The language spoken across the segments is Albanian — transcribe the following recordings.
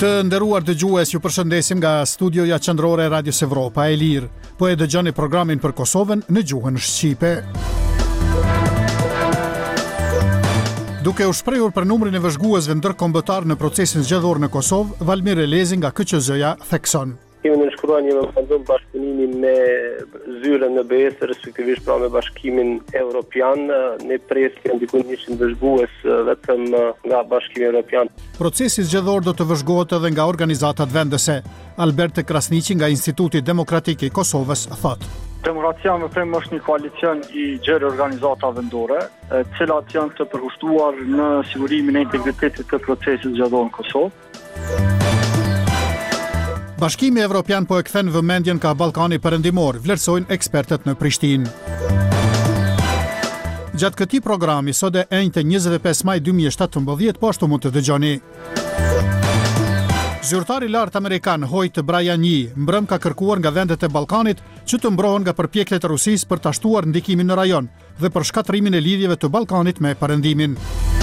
Të nderuar dëgjues, ju përshëndesim nga studioja qendrore e Radios Evropa e Lirë. Po e dëgjoni programin për Kosovën në gjuhën shqipe. Duke u shprehur për numrin e vëzhguesve ndërkombëtar në procesin zgjedhor në Kosovë, Valmir Elezi nga KQZ-ja thekson. Kemi nënshkruar një memorandum bashkëpunimi me zyrën në BE, respektivisht pra me Bashkimin Evropian. Ne presim diku 100 vëzhgues vetëm nga Bashkimi Evropian. Procesi zgjedhor do të vëzhgohet edhe nga organizatat vendese. Albert Krasniqi nga Instituti Demokratik i Kosovës thotë: Demokracia më prem është një koalicion i gjerë organizata vendore, cilat janë të përkushtuar në sigurimin e integritetit të procesit zgjedhor në Kosovë. Bashkimi Evropian po e kthen vëmendjen ka Ballkani Perëndimor, vlerësojnë ekspertët në Prishtinë. Gjatë këtij programi, sot e enjte 25 maj 2017, po ashtu mund të dëgjoni. Zyrtari i lartë amerikan Hoyt Bryan-Yi mbrëm ka kërkuar nga vendet e Ballkanit që të mbrohen nga përpjekjet e Rusisë për ta shtuar ndikimin në rajon dhe për shkatrimin e lidhjeve të Ballkanit me Perëndimin.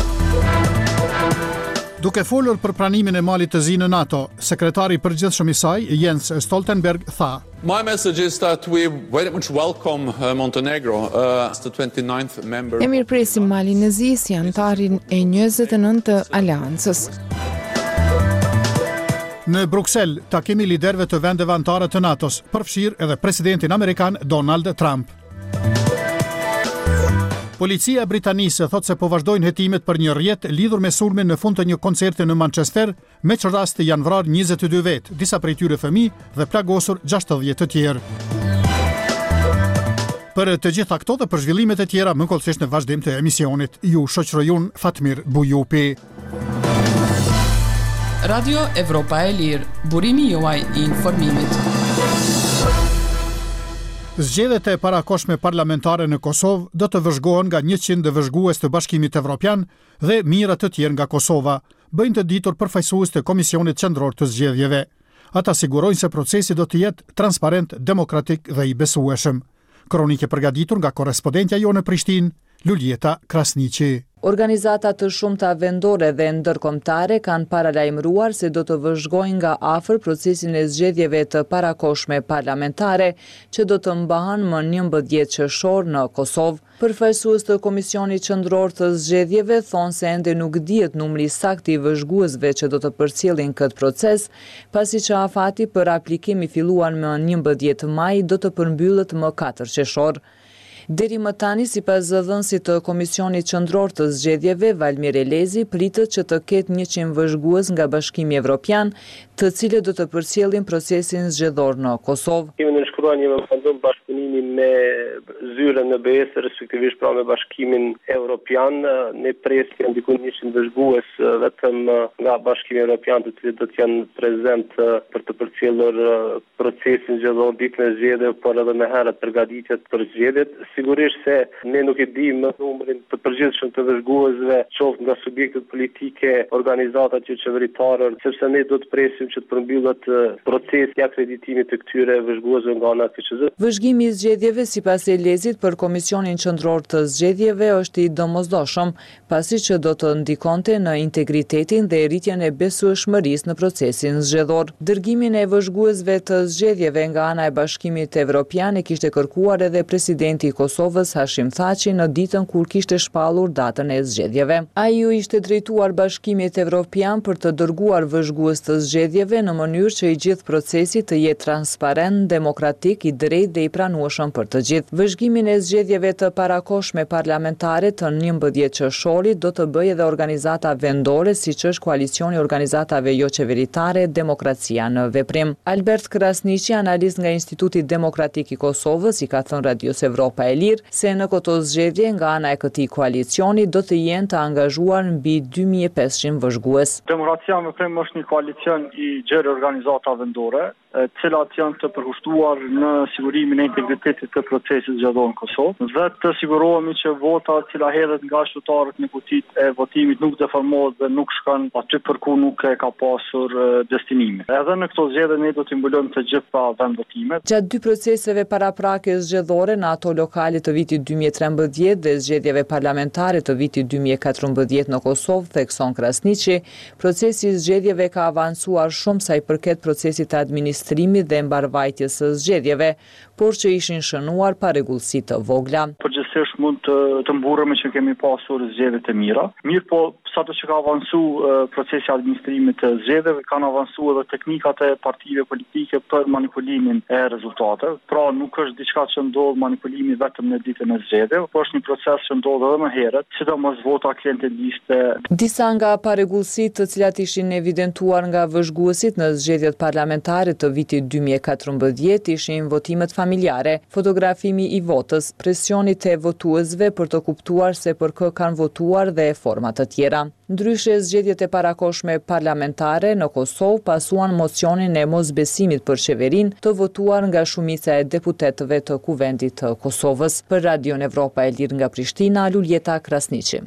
Duke folur për pranimin e Malit të Zi në NATO, sekretari i përgjithshëm i saj, Jens Stoltenberg, tha: My message is that we very much welcome Montenegro as the 29th member. E mirëpresim Malin e Zi si anëtarin e 29 të Aleancës. Në Bruksel, takimi liderëve të vendeve anëtare të NATO-s, përfshirë edhe presidentin amerikan Donald Trump. Policia britanisë thotë se po vazhdojnë hetimet për një rrjet lidhur me sulmin në fund të një koncerti në Manchester, me që rast janë vrarë 22 vetë, disa prej tyre fëmijë dhe plagosur 60 të tjerë. Për të gjitha këto dhe për zhvillimet e tjera, më kollësisht në vazhdim të emisionit, ju shoqërojun Fatmir Bujupi. Radio Evropa e Lirë, burimi juaj i informimit. Zgjedhjet e parakohshme parlamentare në Kosovë do të vëzhgohen nga 100 vëzhgues të Bashkimit Evropian dhe mijëra të tjerë nga Kosova, bëjnë të ditur përfaqësues të Komisionit Qendror të Zgjedhjeve. Ata sigurojnë se procesi do të jetë transparent, demokratik dhe i besueshëm. Kronikë e përgatitur nga korrespondentja jonë në Prishtinë, Luljeta Krasniqi. Organizata të shumta vendore dhe ndërkombëtare kanë paralajmëruar se do të vëzhgojnë nga afër procesin e zgjedhjeve të parakohshme parlamentare që do të mbahen më 11 qershor në Kosovë. Përfaqësues të Komisionit Qendror të Zgjedhjeve thonë se ende nuk dihet numri sakt i vëzhguesve që do të përcjellin këtë proces, pasi që afati për aplikim i filluar më 11 maj do të përmbyllet më 4 qershor. Deri më tani, sipas zëdhënësit të Komisionit Qendror të Zgjedhjeve, Valmir Elezi, pritet që të ketë 100 vëzhgues nga Bashkimi Evropian, të cilët do të përcjellin procesin zgjedhor në Kosovë. Kemi nënshkruar një memorandum bashkëpunimi me zyrën në BE, respektivisht pra me Bashkimin Evropian. Ne presim diku 100 vëzhgues vetëm nga Bashkimi Evropian, të cilët do të jenë prezent për të përcjellur procesin zgjedhor ditën e zgjedhjeve, por edhe më herët përgatitjet për zgjedhjet. Sigurisht se ne nuk e dimë numrin të përgjithshëm të vëzhguesve, qoftë nga subjektet politike, organizatat qeveritare, sepse ne do të presim që të përmbyllet procesi i akreditimit të këtyre vëzhguesve nga ana e KQZ. Vëzhgimi i zgjedhjeve sipas Elezit për Komisionin Qendror të Zgjedhjeve është i domosdoshëm, pasi që do të ndikonte në integritetin dhe rritjen e besueshmërisë në procesin zgjedhor. Dërgimin e vëzhguesve të zgjedhjeve nga ana e Bashkimit Evropian e kishte kërkuar edhe presidenti i Kosovës Hashim Thaçi në ditën kur kishte shpallur datën e zgjedhjeve. Ai u ishte drejtuar Bashkimit Evropian për të dërguar vëzhgues të zgjedhjeve në mënyrë që i gjithë procesi të jetë transparent, demokratik, i drejtë dhe i pranueshëm për të gjithë. Vëzhgimin e zgjedhjeve të parakohshme parlamentare të 11 qershorit do të bëjë edhe organizata vendore, siç është Koalicioni i Organizatave Jo Qeveritare Demokracia në Veprim. Albert Krasniqi, analist nga Instituti Demokratik i Kosovës, i ka thënë Radios Evropa e Lirë se në këto zgjedhje nga ana e këtij koalicioni do të jenë të angazhuar mbi 2500 vëzhgues. Demokracia më prem është një koalicion i gjerë organizata vendore, cilat janë të përkushtuar në sigurimin e integritetit të procesit zgjedhor në Kosovë dhe të sigurohemi që vota cila hedhet nga qytetarët në kutitë e votimit nuk deformohet dhe nuk shkon aty për ku nuk e ka pasur destinimin. Edhe në këto zgjedhje ne do të mbulojmë të gjitha vendvotimet. Gjatë dy proceseve paraprakës zgjedhore në ato lokale të vitit 2013 dhe zgjedhjeve parlamentare të vitit 2014 në Kosovë, thekson Krasniqi, procesi i zgjedhjeve ka avancuar shumë sa i përket procesit të administrimit dhe mbarvajtjes së zgjedhjeve, por që ishin shënuar pa rregullsi të vogla. Përgjithsisht mund të mburremi që kemi pasur zgjedhje të mira. Mirë po, sado që ka avancu procesi administrimit të zgjedhjeve, kanë avancu edhe teknikat e partive politike për manipulimin e rezultateve. Pra nuk është diçka që ndodh manipulimi vetëm në ditën e zgjedhjeve, por është një proces që ndodh edhe më herët, sidomos vota klienteliste. Disa nga parregullsitë të cilat ishin evidentuar nga vëzhguesit në zgjedhjet parlamentare të vitit 2014 ishin votimet familjare, fotografimi i votës, presioni te votuesve për të kuptuar se për kë kanë votuar dhe forma të tjera. Ndryshe, zgjedhjet e parakoshme parlamentare në Kosovë pasuan mocionin e mosbesimit për qeverinë të votuar nga shumica e deputetëve të Kuvendit të Kosovës. Për Radion Evropa e Lirë nga Prishtina, Luljeta Krasniqi.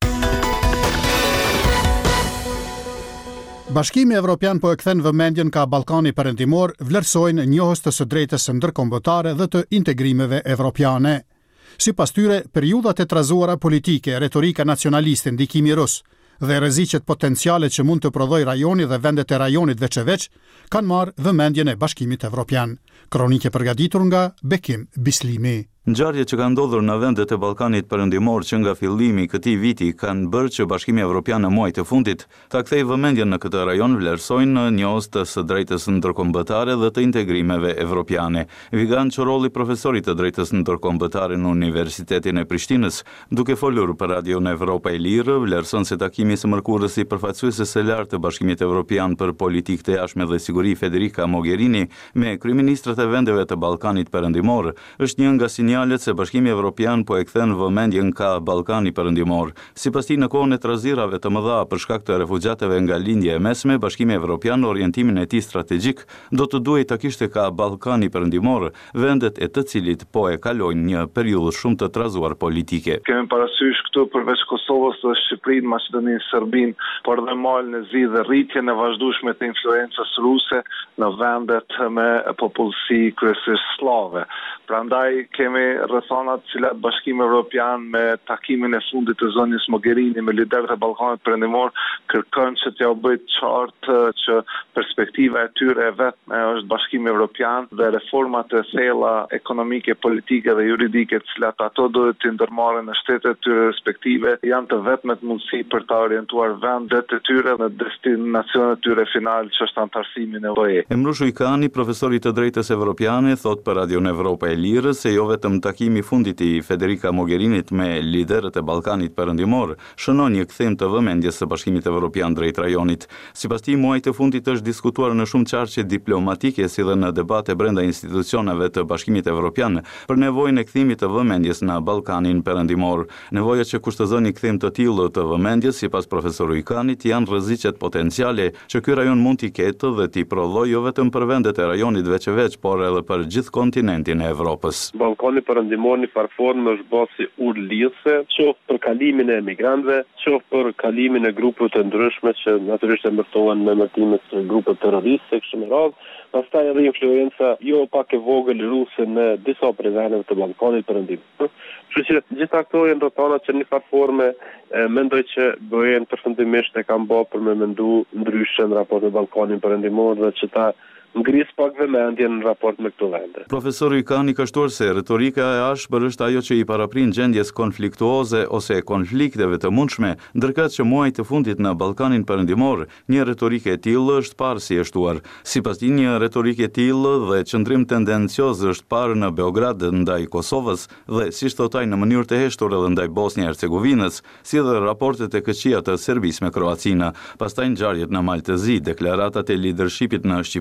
Bashkimi Evropian po e kthen vëmendjen ka Ballkani Perëndimor vlerësojnë njohës të së drejtës ndërkombëtare dhe të integrimeve evropiane. Sipas tyre, periudhat e trazuara politike, retorika nacionaliste, ndikimi rus dhe rreziqet potenciale që mund të prodhoj rajoni dhe vendet e rajonit veçeveç kanë marrë vëmendjen e Bashkimit Evropian. Kronike përgatitur nga Bekim Bislimi. Ngjarjet që kanë ndodhur në vendet e Ballkanit Perëndimor që nga fillimi i këtij viti kanë bërë që Bashkimi Evropian në muajt e fundit ta kthejë vëmendjen në këtë rajon vlerësojnë njohës të së drejtës ndërkombëtare dhe të integrimeve evropiane. Vigan Çorolli, profesori të drejtës ndërkombëtare në Universitetin e Prishtinës, duke folur për Radion Evropa e Lirë, vlerëson se takimi së mërkurës i përfaqësueses së lartë të Bashkimit Evropian për politikë të jashtme dhe siguri Federica Mogherini me kryeministrat e vendeve të Ballkanit Perëndimor është një nga sinjalet se Bashkimi Evropian po e kthen vëmendjen ka Ballkani Perëndimor. Sipas tij, në kohën e trazirave të mëdha për shkak të refugjatëve nga lindja e mesme, Bashkimi Evropian orientimin e tij strategjik do të duhej ta kishte ka Ballkani Perëndimor, vendet e të cilit po e kalojnë një periudhë shumë të trazuar politike. Kemi parasysh këtu përveç Kosovës dhe Shqipërinë, Maqedoninë, Serbinë, por dhe Malën e Zi dhe rritjen e vazhdueshme të influencës ruse në vendet me popullsi kryesisht slave. Prandaj kemi rrethonat cilat Bashkimi Evropian me takimin e fundit të zonjës Mogherini me liderët e Ballkanit Perëndimor kërkon që t'ja bëjë qartë që perspektiva e tyre e vetme është Bashkimi Evropian dhe reformat e thella ekonomike, politike dhe juridike të cilat ato duhet të ndërmarrin në shtetet e tyre respektive janë të vetmet mundësi për ta orientuar vendet e tyre në destinacionet e tyre final që është antarësimin e UE. Emrush Ujkani, profesori të drejtës evropiane, thot për Radion Evropa e Lirë se jo vetëm takimi fundit i Federica Mogherinit me liderët e Ballkanit Perëndimor shënon një kthim të vëmendjes së Bashkimit Evropian drejt rajonit. Sipas tij, muajt e fundit është diskutuar në shumë çarqe diplomatike si dhe në debate brenda institucioneve të Bashkimit Evropian për nevojën e kthimit të vëmendjes në Ballkanin Perëndimor. Nevoja që kushtozon një kthim të tillë të vëmendjes, sipas profesorit Ujkanit, janë rreziqet potenciale që ky rajon mund t'i ketë dhe t'i prodhojë jo vetëm për vendet e rajonit veçeveç, por edhe për gjithë kontinentin e Evropës. Ballkani Perëndimor në farformë është bërë si urlidhse, qoftë për kalimin e emigrantëve, qoftë për kalimin e grupeve të ndryshme që natyrisht emërtohen me emërtimet të grupeve terroriste kështu me radhë, pastaj edhe influenca jo pak e vogël ruse në disa prej vendeve të Ballkanit Perëndimor. Kështu që gjitha këto janë rrethana që në farformë mendoj që bëhen përfundimisht e kanë bërë për me mendu ndryshe në raport me Ballkanin Perëndimor dhe që ta ngris pak vëmendjen në raport me këto vende. Profesori Ujkani ka shtuar se retorika e ashpër është ajo që i paraprin gjendjes konfliktuoze ose konflikteve të mundshme, ndërkëtë që muajt e fundit në Ballkanin Perëndimor një retorike e tillë është parë si e shtuar. Sipas tij, një retorike e tillë dhe qëndrim tendencioz është parë në Beograd ndaj Kosovës dhe siç thotaj në mënyrë të heshtur edhe ndaj Bosnjë-Hercegovinës, si dhe raportet e këqija të Serbisë me Kroacinë. Pastaj ngjarjet në Malë të Zi, deklaratat e leadershipit në Shqipëri dhe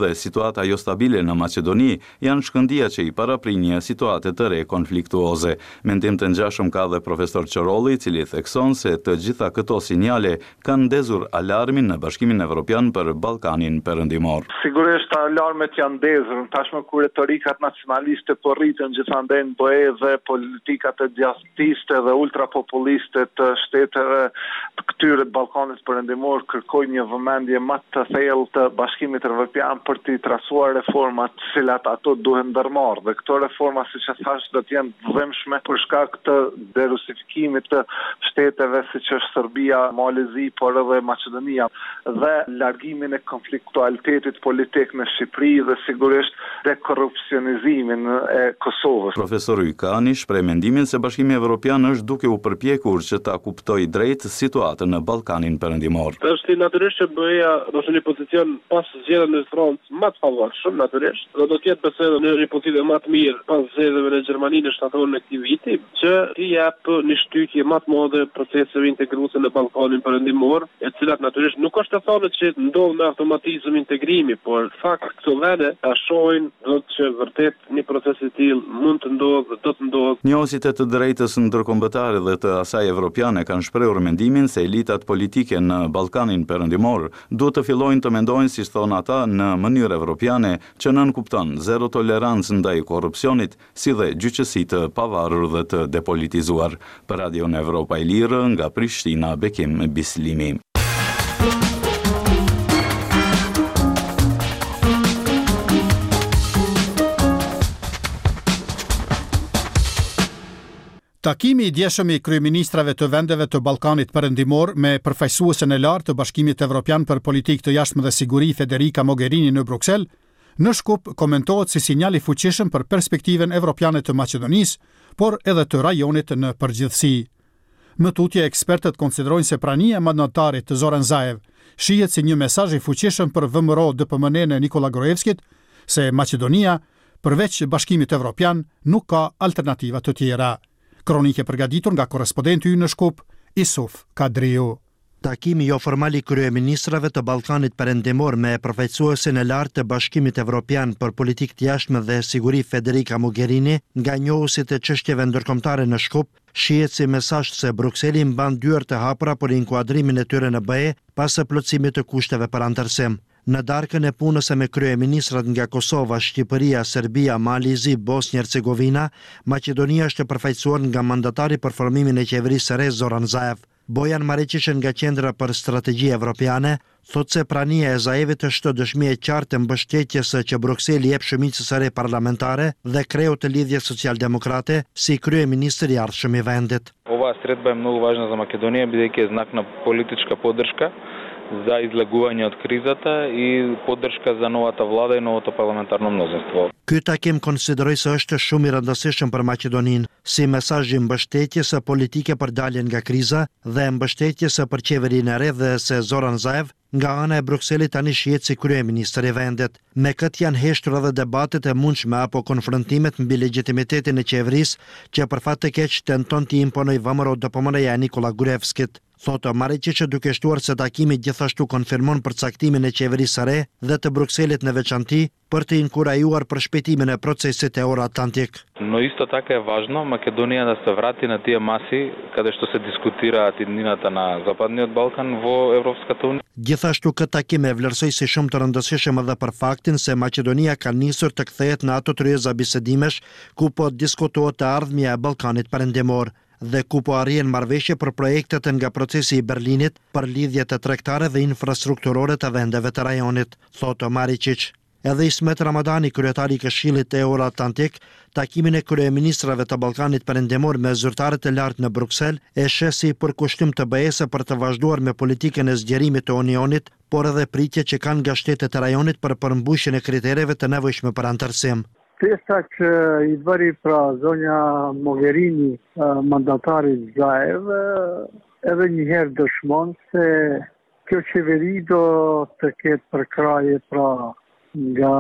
dhe situata jo stabile në Maqedoni janë shkëndija që i paraprin një situate të re konfliktuoze. Mendim të ngjashëm ka dhe profesor Qorolli, i cili thekson se të gjitha këto sinjale kanë ndezur alarmin në Bashkimin Evropian për Ballkanin Perëndimor. Sigurisht alarmet janë ndezur, tashmë kur retorikat nacionaliste po rriten gjithandej në BE dhe politikat e diastiste dhe ultrapopuliste të shteteve të këtyre të Ballkanit Perëndimor kërkojnë një vëmendje më të thellë të Bashkimit Evropian për të tracuar reformat të cilat ato duhen ndërmarrë. Dhe këto reforma, siç e thash, do të jenë vëmshme për shkak të derusifikimit të shteteve siç është Serbia, Malezi, por edhe Maqedonia dhe largimin e konfliktualitetit politik në Shqipëri dhe sigurisht dekorrupsionizimin e Kosovës. Profesor Ykani shpreh mendimin se Bashkimi Evropian është duke u përpjekur që ta kuptojë drejt situatën në Ballkanin Perëndimor. Është natyrisht që BE-ja do të në pozicion pas zgjedhjeve në Francë më të favorshëm, natyrisht. Do të jetë besoj në një pozicion më të mirë pas zgjedhjeve në Gjermani në shtatorën e këtij viti, që i jap një shtytje më të madhe proceseve integruese në Ballkanin Perëndimor, e cilat natyrisht nuk është të thonë që ndodh me automatizëm integrimi, por fakt këto vende ta shohin do të vërtet një proces i tillë mund të ndodhë, do të ndodhë. Njohësit e të drejtës ndërkombëtare dhe të asaj evropiane kanë shprehur mendimin se elitat politike në Ballkanin Perëndimor duhet të fillojnë të mendojnë, si thonë ata, në mënyrë evropiane që nënkupton zero tolerancë ndaj korrupsionit, si dhe gjyqësi të pavarur dhe të depolitizuar. Për Radion Evropa e Lirë, nga Prishtina, Bekim Bislimi. Takimi i djeshëm i kryeministrave të vendeve të Ballkanit Perëndimor me përfaqësuesen e lartë të Bashkimit Evropian për politikë të jashtme dhe siguri Federica Mogherini në Bruksel, në Shkup komentohet si sinjal i fuqishëm për perspektiven evropiane të Maqedonisë, por edhe të rajonit në përgjithësi. Më tutje, ekspertët konsiderojnë se prania e mandatarit të Zoran Zaev shihet si një mesazh i fuqishëm për VMRO DPMN e Nikola Gruevskit se Maqedonia, përveç Bashkimit Evropian, nuk ka alternativa të tjera. Kronike përgatitur nga korrespondenti ynë në Shkup, Isuf Kadriu. Takimi jo formal i kryeministrave të Ballkanit Perëndimor me përfaqësuesen e lartë të Bashkimit Evropian për politikë të jashtme dhe siguri Federica Mogherini nga njohësit e çështjeve ndërkombëtare në Shkup shihet si mesazh se Brukseli mban dyert e hapura për inkuadrimin e tyre në BE pas plotësimit të kushteve për antarësim. Në darkën e punës me kryeministrat nga Kosova, Shqipëria, Serbia, Malezi, Bosnjë-Hercegovina, Maqedonia është përfaqësuar nga mandatari për formimin e qeverisë së re Zoran Zaev. Bojan Maričić nga Qendra për Strategji Evropiane thotë se prania e Zaevit është dëshmi e qartë e mbështetjes që Brukseli jep shumicës së re parlamentare dhe kreu të lidhjes socialdemokrate si kryeministri i ardhshëm i vendit. Ova sredba je mnogo važna za Makedoniju, бидејќи е знак на политичка поддршка за излегување од кризата и поддршка за новата влада и новото парламентарно мнозинство. Ky takim konsideroj se është shumë i rëndësishëm për Maqedoninë, si mesazh i mbështetjes politike për daljen nga kriza dhe mbështetjes për qeverinë e re dhe se Zoran Zaev nga ana e Brukselit tani shihet si kryeministër i vendit. Me këtë janë heshtur edhe debatet e mundshme apo konfrontimet mbi legjitimitetin e qeverisë që për fat të keq tenton të imponojë VMRO DPMN-ja Nikola Gruevskit. Thotë Maričić duke shtuar se takimi gjithashtu konfirmon përcaktimin e qeverisë së re dhe të Brukselit në veçanti për të inkurajuar përshpejtimin e procesit euroatlantik. Но исто така е важно Македонија да се врати на тие маси каде што се дискутираат иднината на Западниот Балкан во Европската Унија. Gjithashtu këtë takim e vlerësoi si shumë të rëndësishëm edhe për faktin se Maqedonia ka nisur të kthehet në ato tryeza bisedimesh ku po diskutohet e ardhmja e Ballkanit Perëndimor dhe ku po arrihen marrëveshje për projektet nga procesi i Berlinit për lidhjet e tregtare dhe infrastrukturore të vendeve të rajonit, thotë Maričić. Edhe Ismet Ramadani, kryetari i Këshillit Euroatlantik, takimin e kryeministrave të Ballkanit Perëndimor me zyrtarët e lartë në Bruksel e sheh si përkushtim të BE-së për të vazhduar me politikën e zgjerimit të Unionit, por edhe pritje që kanë nga shtetet e rajonit për përmbushjen e kritereve të nevojshme për antarësim. Pjesa që i bëri pra zonja Mogherini, mandatari Zaev, edhe njëherë dëshmon se kjo qeveri do të ketë përkraje pra nga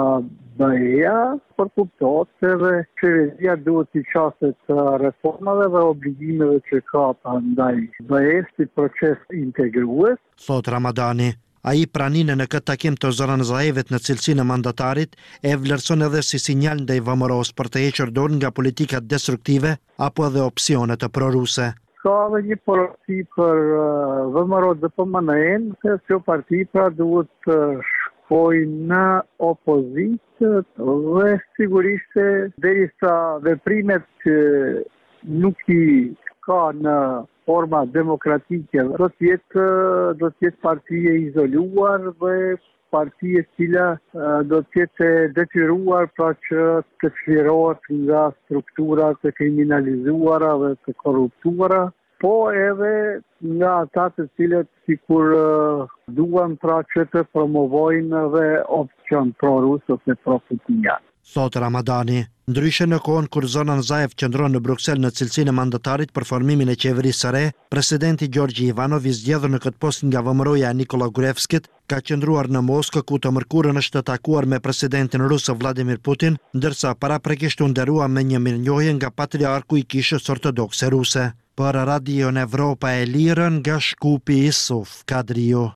BE-ja, për kuptohet se edhe qeveria duhet i qaset reformave dhe obligimeve që ka ndaj BE-s si proces integrues. Thot Ramadani. Ai praninë në këtë takim të Zoran Zaevet në cilësinë e mandatarit e vlerëson edhe si sinjal ndaj VMRO-s për të hequr dorë nga politikat destruktive apo edhe opsione të proruse. Ka edhe një porosi për VMRO-DPMNE se kjo parti pra duhet të shkojë në opozitë dhe sigurisht derisa veprimet që nuk i ka në forma demokratike, do të jetë parti e izoluar dhe parti e cila do të jetë detyruar pra që të çlirohet nga strukturat e kriminalizuara dhe të korruptuara, po edhe nga ata të cilët sikur duan pra që të promovojnë dhe opcion prorus ose pro-putinian. Thot Ramadani. Ndryshe në kohën kur Zoran Zaev qëndron në Bruksel në cilësinë e mandatarit për formimin e qeverisë së re, presidenti Gjorgji Ivanov i zgjedhur në këtë post nga VMRO-ja e Nikola Gruevskit, ka qëndruar në Moskë ku të mërkurën është të takuar me presidentin rus Vladimir Putin, ndërsa paraprakisht u nderua me një mirënjohje nga patriarku i Kishës Ortodokse ruse. Për Radion Evropa e Lirë nga Shkupi Isuf Kadrio.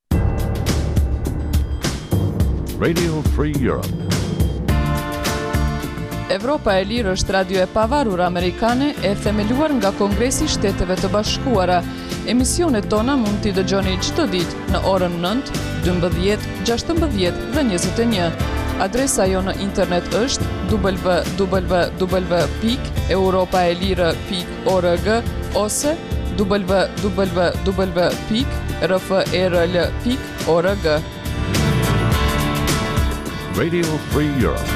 Radio Free Europe. Evropa e Lirë është radio e pavarur amerikane e themeluar nga Kongresi i Shteteve të Bashkuara. Emisionet tona mund t'i dëgjoni çdo ditë në orën 9, 12, 16 dhe 21. Adresa jo në internet është www.europaelire.org ose www.rfrl.org. Radio Free Europe.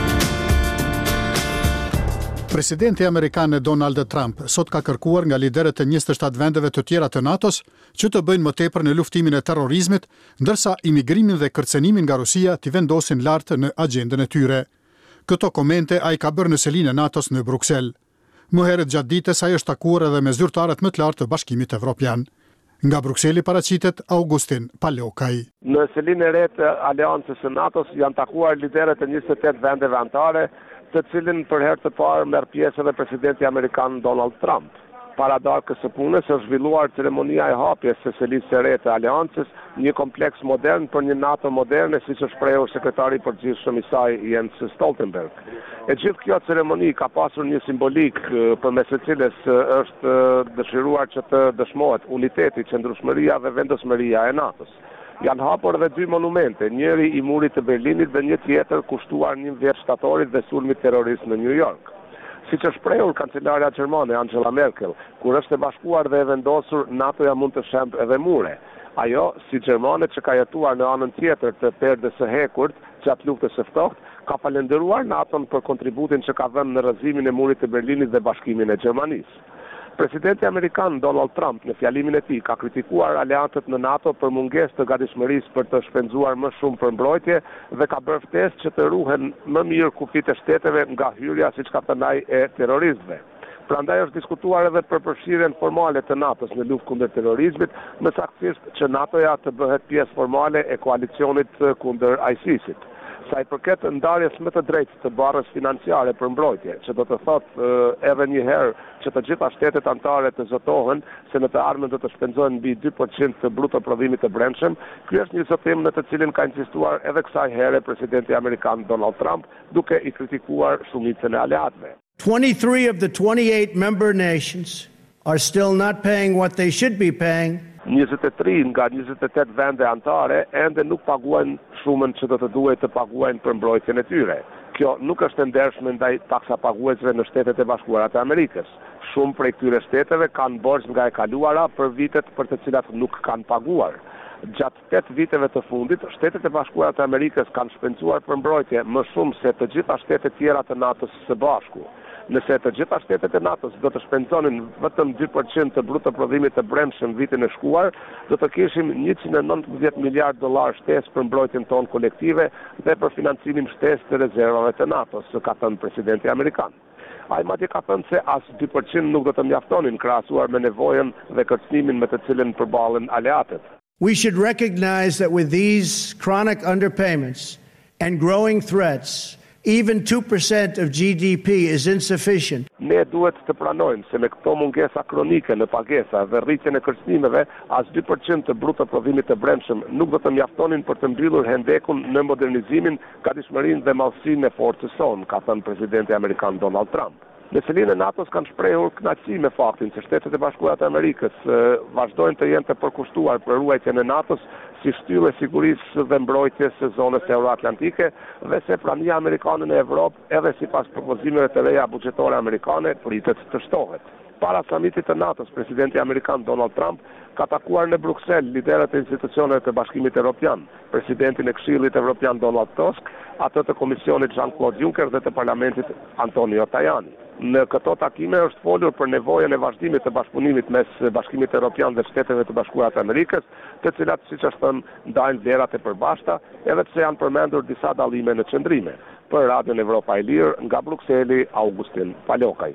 Presidenti amerikan Donald Trump sot ka kërkuar nga liderët e 27 vendeve të tjera të NATO-s që të bëjnë më tepër në luftimin e terrorizmit, ndërsa imigrimin dhe kërcenimin nga Rusia t'i vendosin lart në agjendën e tyre. Këto komente ai ka bërë në selinë e NATO-s në Bruksel. Më herët gjatë ditës ai është takuar edhe me zyrtarët më të lartë të Bashkimit Evropian. Nga Brukseli paraqitet Augustin Palokaj. Në selinë e re të Aleancës së NATO-s janë takuar liderët e 28 vendeve anëtare, të cilin për herë të parë merr pjesë edhe presidenti amerikan Donald Trump. Para darkës së punës është zhvilluar ceremonia e hapjes së selisë së re të Aleancës, një kompleks modern për një NATO moderne, siç është shprehur sekretari i përgjithshëm i saj Jens Stoltenberg. E gjithë kjo ceremoni ka pasur një simbolik përmes së cilës është dëshiruar që të dëshmohet uniteti, qëndrueshmëria dhe vendosmëria e NATO-s. Janë hapur edhe 2 monumente, njëri i murit të Berlinit dhe një tjetër kushtuar 1 vjet shtatorit dhe sulmit terrorist në New York. Siç është shprehur kancelarja gjermane Angela Merkel, kur është e bashkuar dhe e vendosur, NATO-ja mund të shembë edhe mure. Ajo, si gjermanet që ka jetuar në anën tjetër të perdës së hekurt gjatë luftës së ftohtë, ka falenderuar NATO-n për kontributin që ka dhënë në rrëzimin e murit të Berlinit dhe bashkimin e Gjermanisë. Presidenti amerikan Donald Trump në fjalimin e tij ka kritikuar aleantët në NATO për mungesë të gatishmërisë për të shpenzuar më shumë për mbrojtje dhe ka bërë ftesë që të ruhen më mirë kufit e shteteve nga hyrja, siç ka thënë ai, e terroristëve. Prandaj është diskutuar edhe për përfshirjen formale të NATO-s në luftë kundër terrorizmit, më saktësisht që NATO-ja të bëhet pjesë formale e koalicionit kundër ISIS-it. Sa i përket ndarjes më të drejtë të barrës financiare për mbrojtje, që do të thotë edhe një herë që të gjitha shtetet anëtare të zotohen se në të ardhmen do të shpenzohen mbi 2% të bruto prodhimit të brendshëm, ky është një zotim në të cilin ka insistuar edhe kësaj here presidenti amerikan Donald Trump, duke i kritikuar shumicën e aleatëve. 23 of the 28 member nations are still not paying what they should be paying. 23 nga 28 vende anëtare ende nuk paguajnë shumën që do të duhet të paguajnë për mbrojtjen e tyre. Kjo nuk është e ndershme ndaj taksapaguesve në Shtetet e Bashkuara të Amerikës. Shumë prej këtyre shteteve kanë borxh nga e kaluara për vitet për të cilat nuk kanë paguar. Gjatë 8 viteve të fundit, Shtetet e Bashkuara të Amerikës kanë shpenzuar për mbrojtje më shumë se të gjitha shtetet tjera të NATO-s së bashku. Nëse të gjitha shtetet e NATO-s do të shpenzonin vetëm 2% të bruto prodhimit të brendshëm vitin e shkuar, do të kishim $119 miliard shtesë për mbrojtjen tonë kolektive dhe për financimin shtesë të rezervave të NATO-s, ka thënë presidenti amerikan. Ai madje ka thënë se as 2% nuk do të mjaftonin krahasuar me nevojën dhe kërcënimin me të cilën përballen aleatët. We should recognize that with these chronic underpayments and growing threats, even 2% of GDP is insufficient. Ne duhet të pranojmë se me këto mungesa kronike në pagesa dhe rritjen e kërcënimeve, as 2% të bruto prodhimit të brendshëm nuk do të mjaftonin për të mbyllur hendekun në modernizimin, gatishmërinë dhe madhësinë e forcës sonë, ka thënë presidenti amerikan Donald Trump. Në selinë e NATO-s kanë shprehur kënaqësi me faktin se Shtetet e Bashkuara të Amerikës vazhdojnë të jenë të përkushtuar për ruajtjen e NATO-s si shtyllë e sigurisë dhe mbrojtjes së zonës euroatlantike dhe se prania amerikane në Evropë, edhe sipas propozimeve të reja buxhetore amerikane, pritet të shtohet. Para samitit të NATO-s, presidenti amerikan Donald Trump ka takuar në Bruksel liderët e institucioneve të Bashkimit Evropian, presidentin e Këshillit Evropian Donald Tusk, atë të Komisionit Jean-Claude Juncker dhe të Parlamentit Antonio Tajani. Në këto takime është folur për nevojën e vazhdimit të bashkëpunimit mes Bashkimit Evropian dhe Shteteve të Bashkuara të Amerikës, të cilat, siç është thënë, ndajnë vlerat e përbashkëta, edhe pse janë përmendur disa dallime në qëndrime. Për Radion Evropa e Lirë, nga Brukseli, Augustin Palokaj.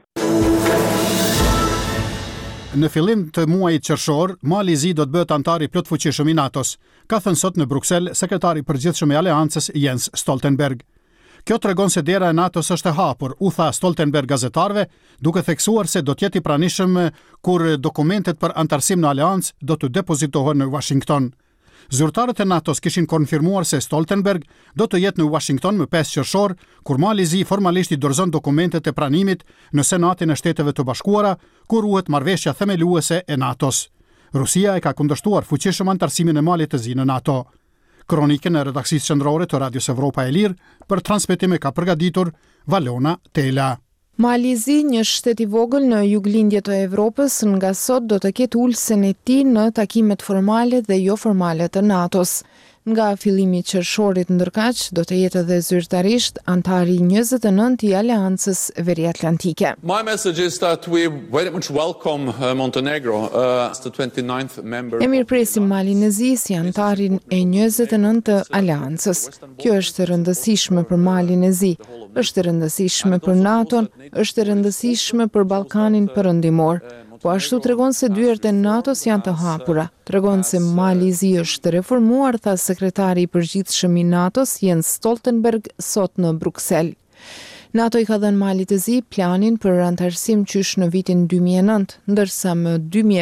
Në fillim të muajit qershor, Mali Zi do të bëhet antar i plotfuqishëm i NATO-s, ka thënë sot në Bruksel sekretari i përgjithshëm i Aleancës Jens Stoltenberg. Kjo tregon se dera e NATO-s është e hapur, u tha Stoltenberg gazetarëve, duke theksuar se do të jetë i pranishëm kur dokumentet për antarësim në Aleancë do të depozitohen në Washington. Zyrtarët e NATO-s kishin konfirmuar se Stoltenberg do të jetë në Washington më 5 qershor, kur Mali Zi formalisht i dorëzon dokumentet e pranimit në Senatin e Shteteve të Bashkuara, ku ruhet marrëveshja themeluese e NATO-s. Rusia e ka kundërshtuar fuqishëm antarësimin e Malit të Zi në NATO. Kronikën e redaksisë qendrore të Radios Evropa e Lirë për transmetim e ka përgatitur Valona Tela. Mali Zi, një shtet i vogël në juglindje të Evropës, nga sot do të ketë ulsen e tij në takimet formale dhe jo formale të NATO-s. Nga fillimi i qershorit ndërkaq do të jetë edhe zyrtarisht antari 29 i Aleancës Veriatlantike. My message is that we very much welcome Montenegro as the 29th member. E mirëpresim Malin e Zi si antarin e 29 të Aleancës. Kjo është e rëndësishme për Malin e Zi, është e rëndësishme për NATO-n, është e rëndësishme për Ballkanin Perëndimor. Po ashtu tregon se dyert e NATO-s janë të hapura. Tregon se Mali i Zi është reformuar, tha sekretari i përgjithshëm i NATO-s Jens Stoltenberg sot në Bruksel. NATO i ka dhënë Malit të Zi planin për antarësim qysh në vitin 2009, ndërsa më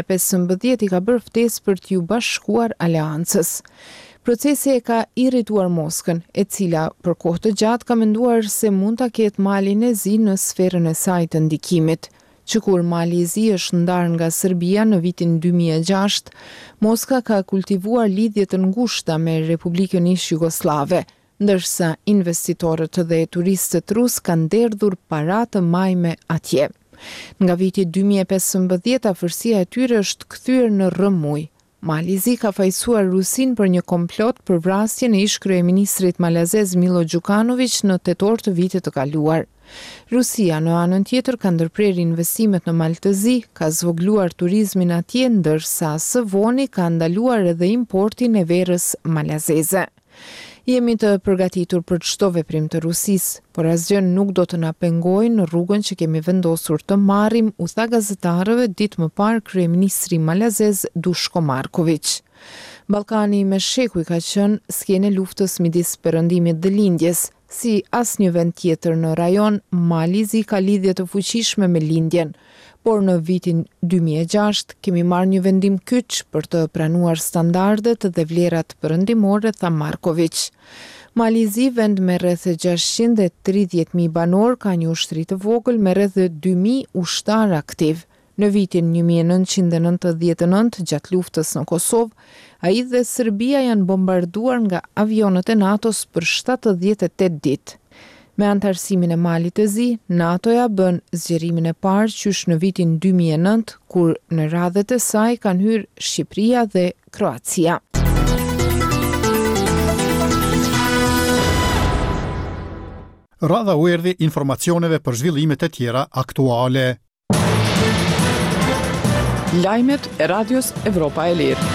2015 i ka bërë ftesë për t'ju bashkuar Aleancës. Procesi e ka irrituar Moskën, e cila për kohë të gjatë ka menduar se mund ta ketë Malin e Zi në sferën e saj të ndikimit. Që kur Mali i Zi është ndarë nga Serbia në vitin 2006, Moska ka kultivuar lidhje të ngushta me Republikën Ish Jugoslave, ndërsa investitorët dhe turistët rus kanë derdhur para të majme atje. Nga viti 2015, afërsia e tyre është kthyer në rrëmuj. Mali i Zi ka fajsuar Rusin për një komplot për vrasjen e ish kryeministrit malazez Milo Đukanović në tetor të vitit të kaluar. Rusia në anën tjetër ka ndërprer investimet në Malë të Zi, ka zvogluar turizmin atje, ndërsa së voni ka ndaluar edhe importin e verës malazeze. Jemi të përgatitur për çdo veprim të Rusisë, por asgjë nuk do të na pengojë në rrugën që kemi vendosur të marrim, u tha gazetarëve ditë më parë kryeministri malazez Duško Marković. Ballkani me shekuj ka qenë skenë luftës midis Perëndimit dhe Lindjes. Si asnjë vend tjetër në rajon, Mali i Zi ka lidhje të fuqishme me Lindjen, por në vitin 2006 kemi marrë një vendim kyç për të pranuar standardet dhe vlerat perëndimore, tha Marković. Mali i Zi, vend me rreth 630.000 banor, ka një ushtri të vogël me rreth 2.000 ushtar aktiv. Në vitin 1999, gjatë luftës në Kosovë, ai dhe Serbia janë bombarduar nga avionët e NATO-s për 78 ditë. Me antarësimin e Malit të Zi, NATO-ja bën zgjerimin e parë qysh në vitin 2009, kur në radhët e saj kanë hyrë Shqipëria dhe Kroacia. Radha u erdhi informacioneve për zhvillimet e tjera aktuale. Lajmet e Radios Evropa e Lirë.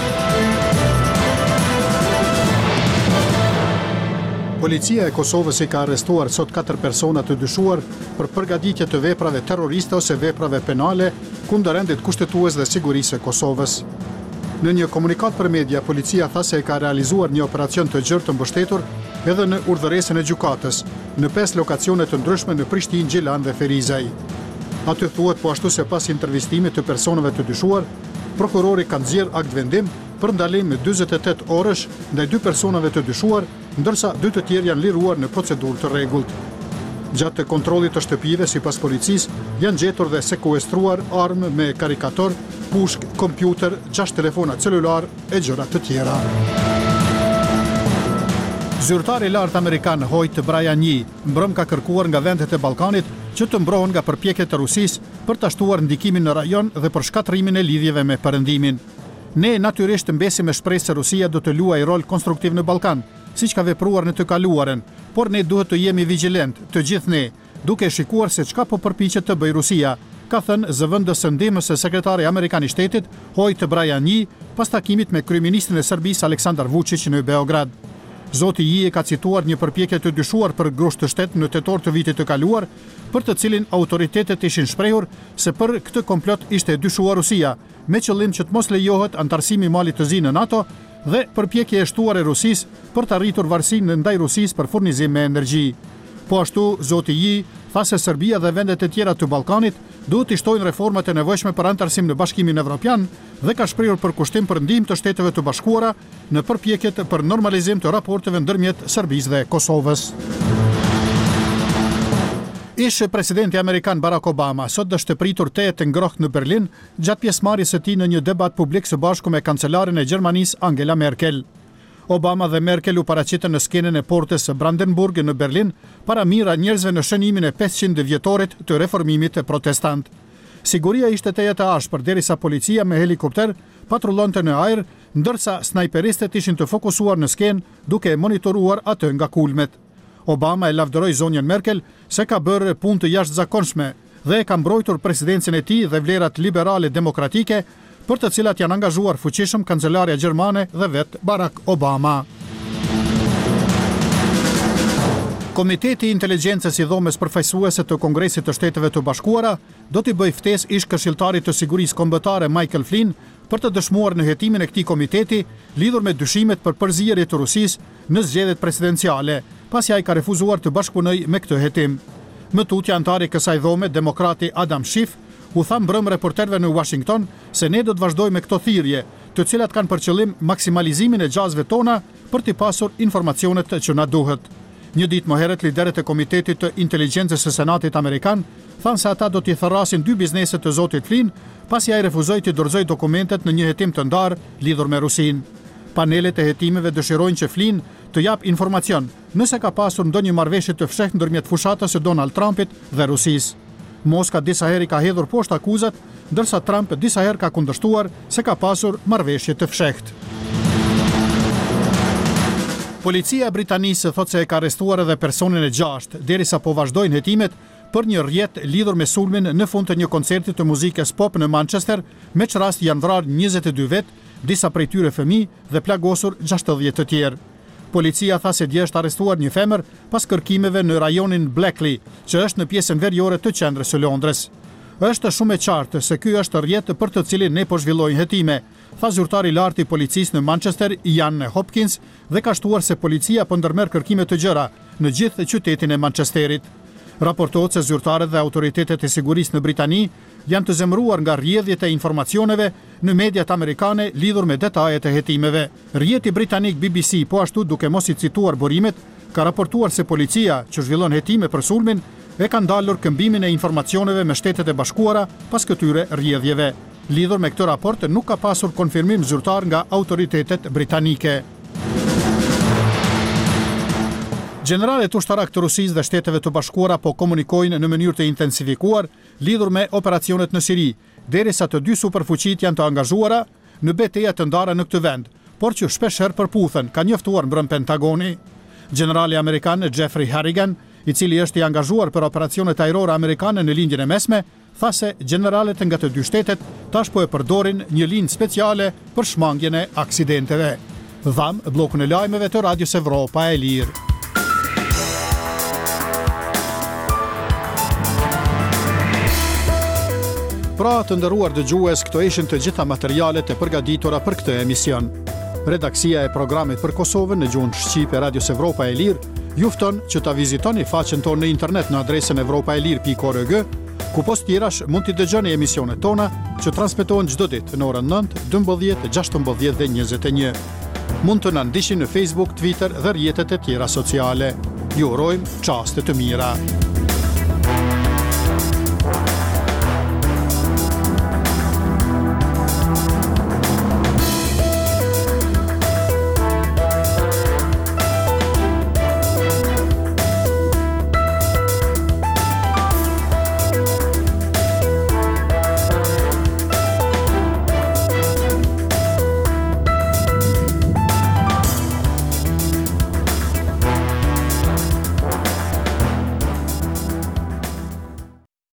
Policia e Kosovës i ka arrestuar sot 4 persona të dyshuar për përgatitje të veprave terroriste ose veprave penale kundër rendit kushtetues dhe sigurisë së Kosovës. Në një komunikat për media, policia tha se ka realizuar një operacion të gjerë të mbështetur edhe në urdhëresën e gjykatës, në 5 lokacione të ndryshme në Prishtinë, Gjilan dhe Ferizaj. Aty thuhet po ashtu se pas intervistimit të personave të dyshuar, prokurori ka nxjerr akt vendim për ndalim me 48 orësh ndaj 2 personave të dyshuar, ndërsa 2 të tjerë janë liruar në procedurë të rregullt. Gjatë kontrollit të shtëpive, sipas policisë, janë gjetur dhe sekuestruar armë me karikator, pushk, kompjuter, 6 telefona celular e gjëra të tjera. Zyrtari i lartë amerikan Hoyt Bryan-Yee mbrëm ka kërkuar nga vendet e Ballkanit që të mbrohen nga përpjekjet e Rusisë për ta shtuar ndikimin në rajon dhe për shkatrimin e lidhjeve me Perëndimin. Ne natyrisht mbesim me shpresë se Rusia do të luajë rol konstruktiv në Ballkan, siç ka vepruar në të kaluaren, por ne duhet të jemi vigjilent, të gjithë ne, duke shikuar se çka po përpiqet të bëjë Rusia, ka thënë zëvendës së ndihmës së sekretari amerikan i shtetit Hoyt Bryan-Yee pas takimit me kryeministrin e Serbisë Aleksandar Vučić në Beograd. Zoti Yee ka cituar një përpjekje të dyshuar për grusht të shtetë në tetor të vitit të kaluar, për të cilin autoritetet ishin shprehur se për këtë komplot ishte dyshuar Rusia, me qëllim që të mos lejohet antarësimi i Malit të Zi në NATO dhe përpjekje e shtuar e Rusisë për të arritur varësinë ndaj Rusisë për furnizim me energji. Po ashtu, zoti Yee tha se Serbia dhe vendet e tjera të Ballkanit duhet të shtojnë reformat e nevojshme për antarësim në Bashkimin Evropian dhe ka shprehur përkushtim për ndihmë të Shteteve të Bashkuara në përpjekjet për normalizim të raporteve ndërmjet Serbisë dhe Kosovës. Ish presidenti amerikan Barack Obama sot është pritur të ngrohtë në Berlin gjatë pjesëmarrjes së tij në një debat publik së bashku me kancelaren e Gjermanisë Angela Merkel. Obama dhe Merkel u paraqitën në skenën e portës së Brandenburg në Berlin para mijëra njerëzve në shënimin e 500 vjetorit të reformimit protestant. Siguria ishte të jetë ashpër derisa policia me helikopter patrullonte në ajër, ndërsa snajperistët ishin të fokusuar në skenë duke monitoruar atë nga kulmet. Obama e lavdëroi zonjën Merkel se ka bërë punë të jashtëzakonshme dhe e ka mbrojtur presidencën e tij dhe vlerat liberale demokratike, për të cilat janë angazhuar fuqishëm kancelarja gjermane dhe vet Barack Obama. Komiteti i Inteligjencës i Dhomës Përfaqësuese të Kongresit të Shteteve të Bashkuara do t'i bëjë ftesë ish këshilltarit të sigurisë kombëtare Michael Flynn për të dëshmuar në hetimin e këtij komiteti lidhur me dyshimet për përzierje të Rusisë në zgjedhjet presidenciale, pasi ai ka refuzuar të bashkëpunojë me këtë hetim. Më tutje antari kësaj dhome, demokrati Adam Schiff, u tha mbrëm reporterëve në Washington se ne do të vazhdojmë me këto thirrje, të cilat kanë për qëllim maksimalizimin e gjasëve tona për t'i pasur informacionet që na duhet. Një ditë më herët liderët e Komitetit të Inteligjencës së Senatit Amerikan thanë se ata do t'i thërrasin 2 biznese të zotit Flynn, pasi ai refuzoi të dorëzojë dokumentet në një hetim të ndarë lidhur me Rusinë. Panelet e hetimeve dëshirojnë që Flynn të jap informacion nëse ka pasur ndonjë marrëveshje të fshehtë ndërmjet fushatës së Donald Trumpit dhe Rusisë. Moska disa herë ka hedhur poshtë akuzat, ndërsa Trump disa herë ka kundërshtuar se ka pasur marrëveshje të fshehtë. Policia e Britanisë thotë se e ka arrestuar edhe personin e 6, derisa po vazhdojnë hetimet për një rrjet lidhur me sulmin në fund të një koncerti të muzikës pop në Manchester, me që rast janë vrarë 22 vet, disa prej tyre fëmijë dhe plagosur 60 të tjerë. Policia tha se dje është arrestuar një femër pas kërkimeve në rajonin Blackley, që është në pjesën veriore të qendrës së Londrës. Është shumë e qartë se ky është rrjet për të cilin ne po zhvillojmë hetime, tha zyrtari i lartë i policisë në Manchester, Ian Hopkins, dhe ka shtuar se policia po ndërmerr kërkime të gjëra në gjithë qytetin e Manchesterit. Raportohet se zyrtarët dhe autoritetet e sigurisë në Britani janë të zemëruar nga rrjedhjet e informacioneve në mediat amerikane lidhur me detajet e hetimeve. Rrjeti britanik BBC, po ashtu duke mos i cituar burimet, ka raportuar se policia që zhvillon hetime për sulmin e ka ndalur këmbimin e informacioneve me Shtetet e Bashkuara pas këtyre rrjedhjeve. Lidhur me këtë raport nuk ka pasur konfirmim zyrtar nga autoritetet britanike. Generalet ushtarak të Rusisë dhe Shteteve të Bashkuara po komunikojnë në mënyrë të intensifikuar lidhur me operacionet në Siri, derisa të 2 superfuqit janë të angazhuara në betejë të ndara në këtë vend, por që shpeshherë përputhen, ka njoftuar mbrëm Pentagoni. Generali amerikan Jeffrey Harrigan, i cili është i angazhuar për operacionet ajrore amerikane në lindjen e mesme, tha se generalet nga të 2 shtetet tash po e përdorin një linjë speciale për shmangjen e aksidenteve. Dham bllokun e lajmeve të Radios Evropa e Lirë. Pra të nderuar dëgjues, këto ishin të gjitha materialet e përgatitura për këtë emision. Redaksia e programit për Kosovën në gjuhën shqipe Radios Evropa e Lirë ju fton që ta vizitoni faqen tonë në internet në adresën evropaelir.org Ku post tjerash mund t'i dëgjoni emisionet tona që transmetohen çdo ditë në orën 9, 12, 16 dhe 21. Mund të na ndiqni në Facebook, Twitter dhe rrjetet e tjera sociale. Ju urojmë çaste të mira.